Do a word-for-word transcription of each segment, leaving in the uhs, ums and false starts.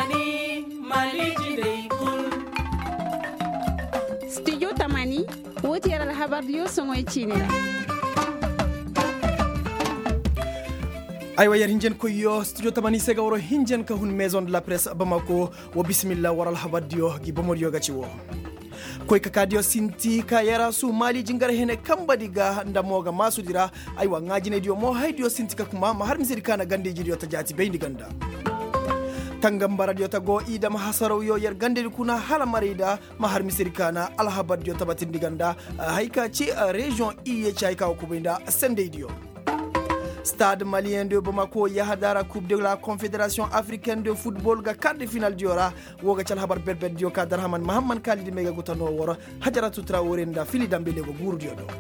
Tamani Mali jinay kul. Studio Tamani wote yara la habari yo songo ichinira. aywa yar hinjen ko yo studio Tamani sega woro hinjen ka hun maison de la presse Bamako wa bismillah waral habadiyo gi bomodiyo gaci wo koy kakadio sinti ka yara su mali jingar hene kamba diga ndamoga masudira aywa ngajine dio mo haydio sinti ka kuma ma har misiri kana gande jidio ta jati bendi ganda tangambara dio ta go idam hasaro yo yar gande kuna hala marida ma har misiri kana alhabad dio tabatin diganda hayka ci region iye chai ka ko benda sende dio Stade malien de Bamako yahadara Coupe de la Confédération africaine de football ga quart de finale diora woga cal habar berbed dio ka Darhaman Mahamman Khalid mega gutano woro Hajaratu Traoré nda fili dambele go guru dio do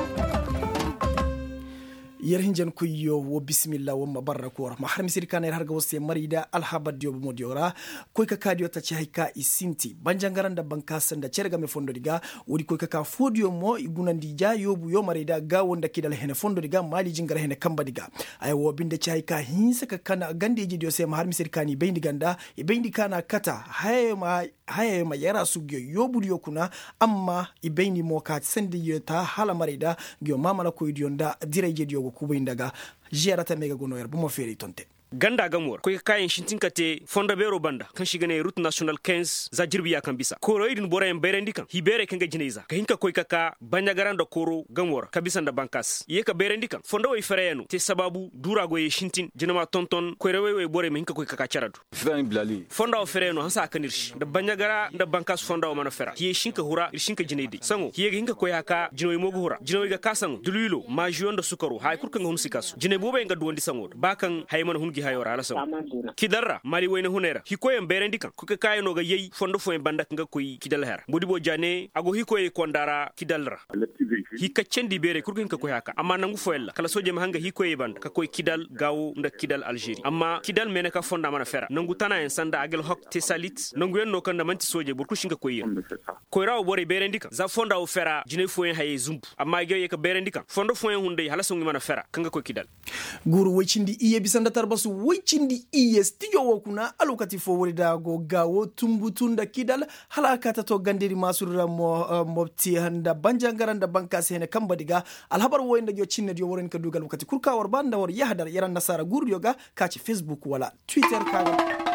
yer hinjen ko yo wo bismillah wo mabarakor ma har misiri kana har ga wose marida alhabad dio mo diora koy ka kadio ta ci hayka isinti banjangaranda bankasan da cerga me fondo diga wodi koy ka fodio mo igunandi ja yobu yo marida ga wonda kidal hene fondo diga mali jingar hene kamba diga ay wo binde ci hayka hinsa ka kana gandeji dio se ma har misiri kani bendi ganda e bendi kana kata hay ma hay ma yara sugyo yobu dio kuna amma e bendi mo ka sende yota hala marida gyo mamala koy dionda direje dio kubo indaga jerata mega gonoyer bumo feri tonte ganda gamor ko kayen shintinkate fonda bero banda kan shigane route national quinze za jirbiya kan bisa koro idin bora en berendi kan hibere kan ga jineza ka hinka koy kaka banya garanda koro gamor kabisa da bankas ye ka berendi kan fonda way fereyano te sababu dura go ye shintin jinama tonton ko rewe way bore me hinka koy kaka charadu fani blali fonda o fereyano hansa kanirshi da banya gara da bankas fonda o mana fera ye shinka hura shinka jinedi sango ye hinka koy haka jinoy mogo hura jinoy ga kasango duluilo ma jiyon da sukaru hay kurkan hun sikasu jine bobe nga duwondi sango bakan hayman hun hayora ala saw kidarra mali wayna hunera hikoyen berendi kan kuke kayno ga yeyi fondo fo en banda nga koy kidal her bodi bo jane ago hikoye kondara kidalra hikka cendi bere kurkin ka koy haka amma nangu fo ella kala soje ma hanga hikoye banda ka koy kidal gawo nda kidal algérie amma kidal mena ka fonda mana fera nangu tana en sanda agel hok tesalit nangu yenno kan da manti soje burku shinga koy koy rawo bore berendi kan za fonda o fera jine fo en haye zumbu amma ge ka berendi kan fondo fo en hunde hala songi mana fera kanga koy kidal guru wecindi iye bisanda tarbasu wecindi iye studio wakuna alokati fo wurida go gawo tumbutunda kidal halakata to gandiri masurra mo uh, mobti handa banjangaranda bankase hene kamba diga alhabar woyinda yo cinne yo woren ka dugal wakati kurka war banda war yahdar yaran nasara guru yoga kaci Facebook wala Twitter kaga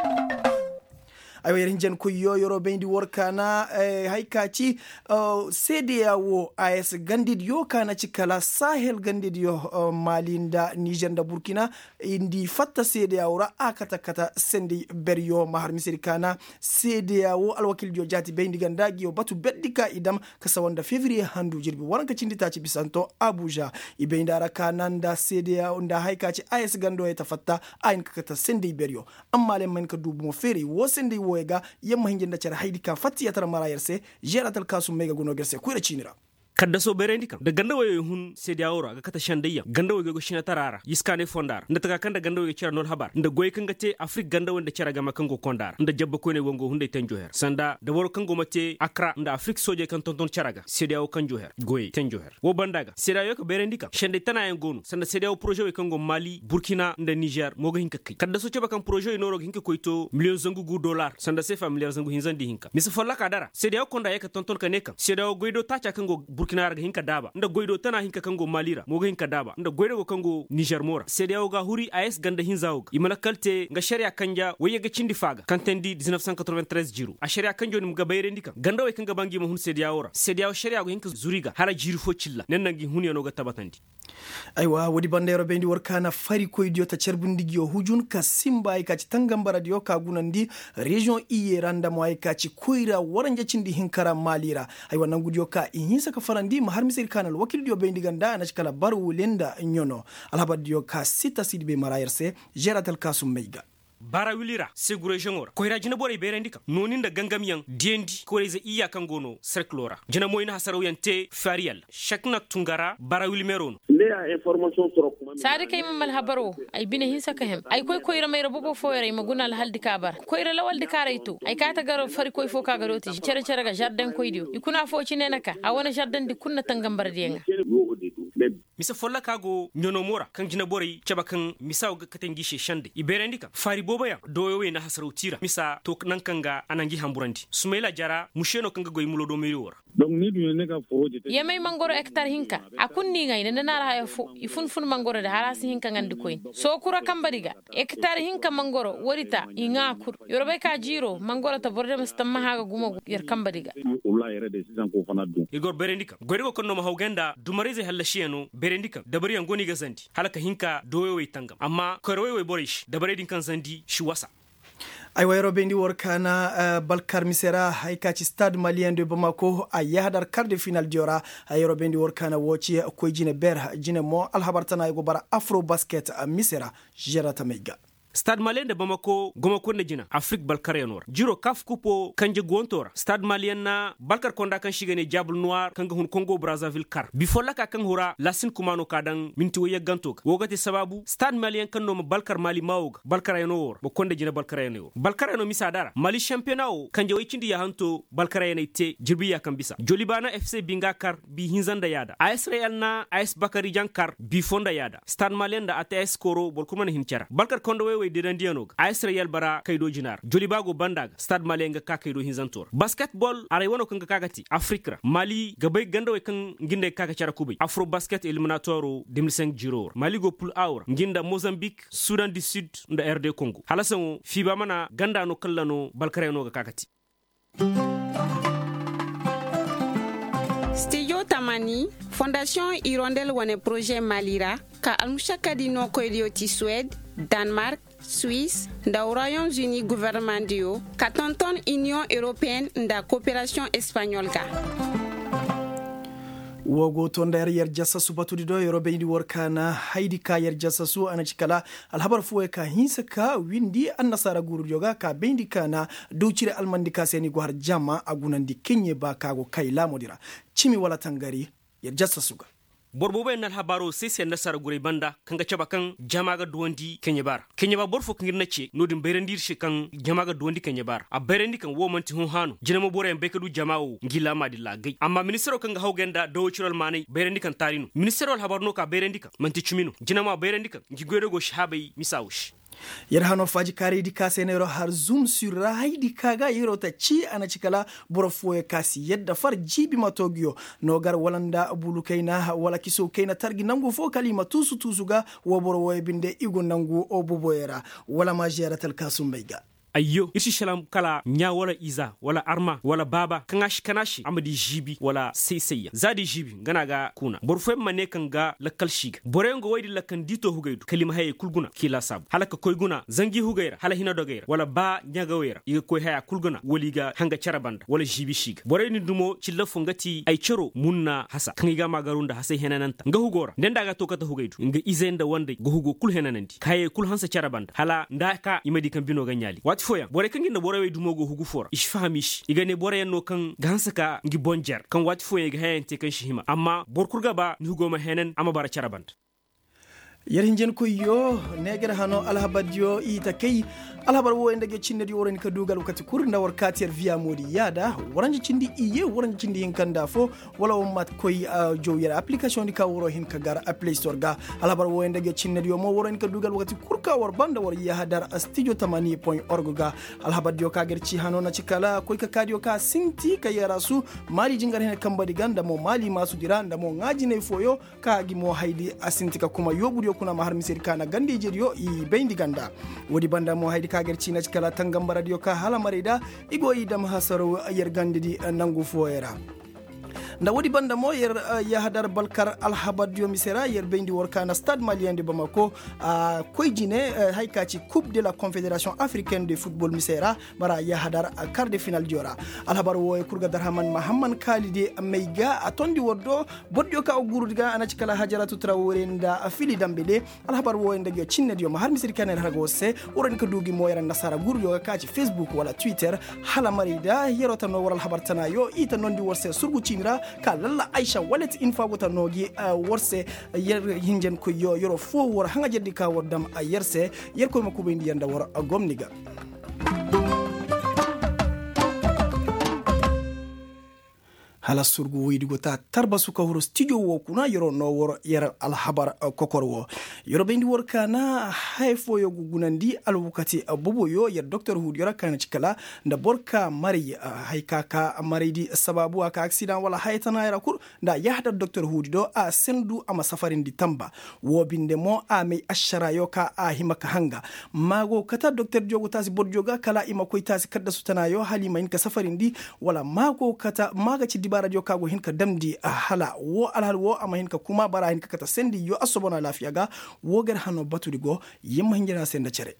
ayo yerin jen ko yoyoro bendi workana eh, haykaci uh, C D A O A S gandid yo kana cikala Sahel gandid yo uh, Malinda Niger da Burkina indi fatta C D A O ra akata kata sendi beryo mahar misiri kana C D A O alwakil yo jati bendi gandagi yo batu beddika idam kasawanda février handu jirbi waranka cindita ci bisanto Abuja ibendara kananda C D A O nda haykaci A S gando eta fatta ayin kata sendi beryo amma le man ka dubu mo feri wo sendi wo ega yamma hinjinda cara haydi ka fatti yatara marayarse jeratal kasu mega gono gerse kuira cinira kadda so berendi kam da ganda wayo hun sedi awra ga kata shandayya ganda wayo go shina tarara yiskane fondar nda taga kanda ganda wayo cira non habar nda goy kanga te afrique ganda wonda cira ga makango kondar nda jabba ko ne wongo hunde tenjo her sanda da woro kango mate akra nda afrique soje kan tonton cira ga sedi aw kanjo her goy tenjo her wo bandaga sedi aw ko berendi kam shande tana en gonu sanda sedi aw projet we kango mali burkina nda niger mogo hinka kai kadda so ceba kan projet no ro hinka koyto million zangu gu dollar sanda sefa milliard zangu hinzandi hinka misa folla ka dara sedi aw konda yaka tonton kaneka sedi aw goydo tacha kango burkina raga hinka daba nda goydo tana hinka kango malira moga hinka daba nda goydo go kango niger mora cdao ga huri as ganda hinzawo imala kalte nga sharia kanja waye ga cindi faga kantendi dix-neuf cent quatre-vingt-treize jiru a sharia kanjo nim ga bayre ndika ganda way kanga bangi mo hun cdao ora cdao sharia go hinka zuriga hala jiru fo cilla nenangi hun yono ga tabatandi aywa wodi bandero bendi workana fari ko idiota cerbundigi yo hujun ka simba ay kaci tangambara dio ka gunandi region iye randa mo ay kaci koira waranje cindi hinkara malira aywa nangudi yo ka inhisa ka farandi ma har misir kanal wakil dio bendi ganda na cikala baru lenda nyono alhaba dio ka sita sidbe marayerse jeratal kasum meiga bara wilira segure jongor ko ira jina bore berendi kam nonin da gangam yang diendi ko reze iya kan gono circulora jina moyna hasaro yante farial shakna tungara bara wilmeron sari kay mamal habaro ay bine hinsa kahem ay koy koy ira mayra bobo foyre maguna la haldi kabar koy ira lawal di karayto ay kata garo fari koy fo ka garoti cere cere ga jardin koy dio ikuna fo ci nenaka a wona jardin di kunna tangambar dienga misa folla kago nyono mora kan jina borai caba kan misa ga katangi she shande iberendi kan fari bobaya doyo we na hasarautira misa to nan kanga anangi hamburandi sumaila jara musheno kanga goy mulo do meri wora donc ni du ne ka foroje yemay mangoro hectare hinka akunni ngai ne nara hayo fo ifun fun mangoro de harasi hinka ngandi koy so kura kambariga hectare hinka mangoro worita inga kur yorobe ka jiro mangoro ta borde mustamma haga gumo yer kambariga ulla yere de sisan ko fana du igor berendika gorego konno ma hawganda dumarize halashiyano berendika dabari ngoni ga zandi halaka hinka doyo we tangam amma korwe we borish dabari din kan zandi shi wasa ay wayro bendi workana uh, balkar misera haykaci stade malien de Bamako a yahdar quart de finale diora ayro bendi workana woci ko jine ber jine mo alhabartana go bara afro basket uh, misera jerata mega Stade Malien de Bamako goma konde jina Afrique Balkar yanor jiro kaf kupo kanje gontora Stade Malien na Balkar konda kan shigane Diable Noir kanga hun Congo Brazzaville kar bifola ka kan hura Lassine Kumano kadan minti waya gantoka wogati sababu Stade Malien kan no Balkar Mali mawg Balkar yanor bo konde jina Balkar yanor Balkar yanor misadara Mali championnat o kanje waycindi ya hanto Balkar yanite jirbi ya kan bisa Jolibana F C Binga kar bi hinzanda yada A S Real na A S Bakari Jankar bi fonda yada Stade Malien da A T S Koro bol kuma hinchara Balkar kondo we diran dianog A S Real bara kaydo jinar Jolibago bandag Stade Malien ga ka kaydo hinzantor basketball are wono kan kagati Afrika Mali gabay gando we kan nginde kaga cara kubay Afro Basket Eliminatoire deux mille cinq juror Mali go pool hour nginda Mozambique Sudan du Sud nda R D Congo halasan fiba mana ganda no kallano Balkareno ga kagati Studio Tamani Fondation Hirondelle wane projet Malira ka almushaka di no koylioti Suède Danemark Suisse nda Royaumes-Unis gouvernement dio ka tonton Union Européenne nda coopération espagnole ga wogo to nder yer jassa su batudi do yoro bendi workana haydi ka yer jassa su ana cikala alhabar fuwe ka hinsa ka windi annasara guru yoga ka bendi kana dowcire almandi ka seni go har jama agunandi kenye ba kago kayla modira cimi wala tangari yer jassa suga borbo nal habaro sese nasara gure banda kanga caba kan jamaga duwandi kenyebar kenyeba borfo kingirna ce nodin berendir shi kan jamaga duwandi kenyebar a berendi kan wo manti hun hanu jinama bore en bekadu jama'u ngila madilla gai amma ministero kanga hawgenda do chural manai berendi kan tarinu ministero habarno ka berendi kan manti chumino jinama berendi kan ngigwede go shabai misawush yerhano faji kare di kasenero har zoom sur raidi kaga yirota ci ana cikala borofo kasi yedda far jibi matogyo no gar walanda bulu kaina wala kiso kaina targi nangu fo kalima tusu tusuga wo boro wo binde igo nangu obuboyera wala majera tel kasum bayga ayyo ishi shalam kala nya wala iza wala arma wala baba kangashi kanashi amadi jibi wala seiseya zadi jibi ngana ga kuna borfem mane kanga lakal shiga borengo waydi lakan dito hugaydu kalima haye kulguna kila sab halaka koyguna zangi hugayra hala hina dogayra wala ba nyaga wera yiga koy haya kulguna waliga hanga charabanda wala jibi shiga boreni dumo ci lafu ngati ay chero munna hasa kangiga magarunda hasa henananta nga hugora ndenda ga tokata hugaydu nga izenda wande go hugo kul henananti kaye kul hansa charabanda hala ndaka imadi kan bino ganyali foya bore kan ginda bore we dumogo hugu fora ish fahamish igane bore no kan gansaka ngi bonjer kan wati foya ga hayante kan shihima amma bor kurga ba ni hugo ma henen ama bara charaband yer hinjen ko yo negere hano alhabadio ita kay alhabar wo endege cinne di worani ka dugal wakati kurna war katier via modi yada waranji cindi iye waranji cindi hinkanda fo wala mat koy uh, jow yer application di ka woro hin ka gar Play Store ga alhabar wo endege cinne di mo worani ka dugal wakati kurka war banda war yahadar studio tamani point org ga alhabadio ka gerci hano na cikala koy ka kadio ka sinti ka yarasu mali jingar hen kambadi ganda mo mali masu diranda mo ngaji ne foyo ka gi mo haydi asinti ka kuma yoburi kuna mahar misir kana gandi jeriyo i bendi ganda wodi banda mo haydi kager cina kala tangam radio ka hala marida igo idam hasaro yer gandi di nangu foera nda wodi banda mo yer uh, yahadar balkar alhabadio misera yer bendi workana stade malien de Bamako a uh, koyjine uh, haykaci coupe de la confédération africaine de football misera bara yahadar uh, quart de finale diora alhabar wo kurga darhaman mahamman khalidi meiga atondi woddo boddo ka ogurdiga anati kala hajaratu traore nda fili dambede alhabar wo ndege cinne dio mahar misir kanel hagose oron ka dugi mo yaran nasara guryo ka ci Facebook wala Twitter hala marida yerota no waral habar tanayo ita nondi worse surgu cinira ka lalla Aisha wallet infa gota nogi uh, worse yer hinjen ko yo yoro fo wor hanga jeddi ka wordam a yerse yer ko makube ndi yanda wor uh, gomniga hala surgu widi gota tarba suka huro studio wo kuna yoro no woro yara alhabar kokor wo yoro bendi wor kana haifo yo gugunandi alwukati abubo yo ya doctor Hu yoro kana cikala da borka mari haikaka mari di sababu aka accident wala haitana yara kur da yahda doctor Hu do a sendu ama safarin di tamba wo binde mo a mai ashara yoka a himaka hanga mago kata doctor jogo tasi bodjoga kala ima koy tasi kadda sutana yo halima in ka safarin di wala mago kata maga ci dibara jo kago hinka damdi a hala wo alhal wo ama hinka kuma bara hinka kata sendi yo asobona lafiya ga wo gar hano batudi go yimma hinjana senda cere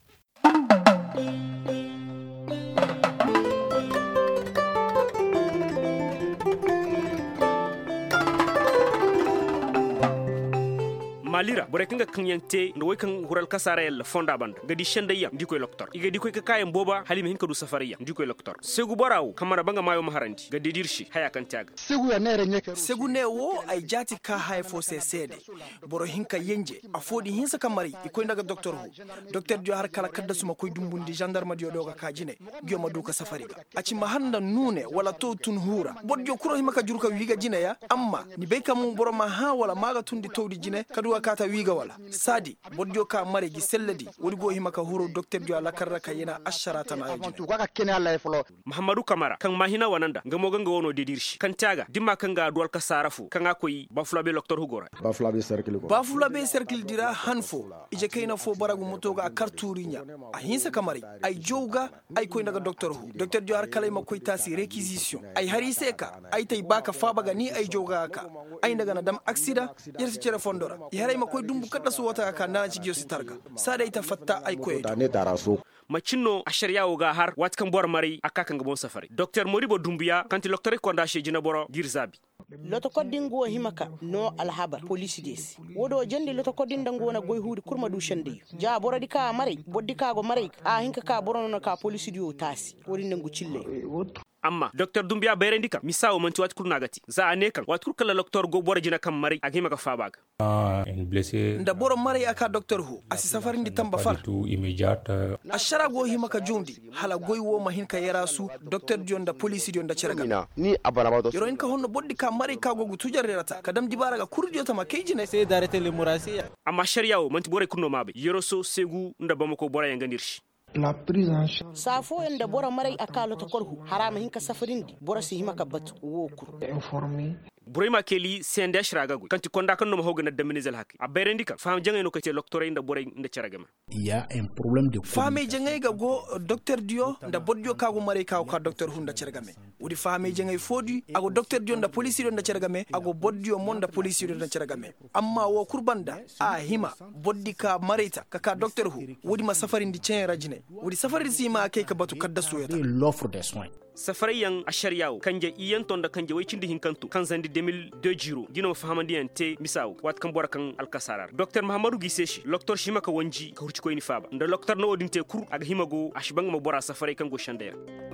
malira bore kanga kanyante ndo way kan hural kasarel fonda band gadi shendaya ndikoy loktor iga dikoy ka kayen boba halima hinka du safariya ndikoy loktor segu boraw kamara banga mayo maharanti gadi dirshi haya kan taga segu ya nere nyeke segu ne wo ay jati ka hay fo se sede boro hinka yenje afodi hinsa kamari ikoy ndaga doctor Hu docteur jo har kala kadda suma koy dumbundi gendarme dio doga kajine gyo ma duka safariga aci mahanda nune wala to tun hura bodjo kuro himaka jurka wiga jine ya amma ni be kam boro ma ha wala maga tundi tawdi jine kadu kata wiga wala sadi bodjo ka mare gi selladi wodi go himaka huro docteur jo ala karra kayena asharata na aji ka kene Allah folo Muhammadu Kamara kan mahina wananda ngamo ganga wono dedirshi kan taga dimma kan ga duwal ka sarafu kan akoy bafulabe docteur Hugora bafulabe cercle ko bafulabe cercle dira hanfo ije kayna fo baragu motoga a karturinya a hinsa kamari ay jowga ay koy naga docteur Hu docteur jo har kala ma koy tasi réquisition ay harise ka ay tay baka fabaga ni ay jowga ka ay naga na dam accident yersi cere fondora yare ma koy dumbu kadda su wata ka na ci giyosi targa sada ita fatta ay koy ne taraso machinno a shari'a ga har watkan bor mari akaka ngabon safari docteur Modibo Dumbuya kanti docteur ko nda jina boro girzabi loto koddingo himaka no alhabar police des wodo jende loto koddindango na goy huudi kurma du shande ja boradi ka mari boddi ka go mari a hinka ka borono ka police dio tasi wori nangu cille amma docteur Dumbuya bayrendika misawo manti wat kurnagati za ane kan wat kurkala docteur go bor jina kam mari ak himaka fabaga en blessé nda boro mari aka docteur Hu asi safarin di tamba far tout immédiate ashara go himaka jondi hala goy wo mahin ka yarasu docteur Jonda police dio nda cerga ni abana ba yoro in ka honno boddi ka mari ka go tujarrata kadam dibara ga kurjo tama kayjine c'est d'arrêter l'hémorragie amma sharia o manti bore kunno mabe yoro so segu nda bamako bora yangandirshi la prise en charge safo en da bora marai akalo to korhu harama hinka safarindi bora si himaka batu wo kur informé Burema Keli sende shragagu kanti konda kan no hoga na daminizel hakki a berendika fam jangay no kete docteur inda bore inda ceragama il y a un problème de fami jangay ga go docteur Dio nda bodjo kago mare ka ka docteur Hu nda ceragame wudi fami jangay fodi ago docteur Dio nda police nda ceragame ago bodjo monda police nda ceragame amma wo kurbanda a hima boddika mareta ka ka docteur Hu wudi ma safari ndi cen rajine wudi safari sima kay ka batu kadda soyata l'offre des soins safarayan a shari'awo kanje iyan tonda kanje wai cindi hinkantu kan zandi deux mille deux jiro gino fahamandi ante misaw wat kan bora kan alkasarar docteur Mahamadou Giseshi docteur Shimaka Wanji ka hurci ko ni faba nda docteur no odinte kur aga himago ashibanga mo bora safaray kan go shandaya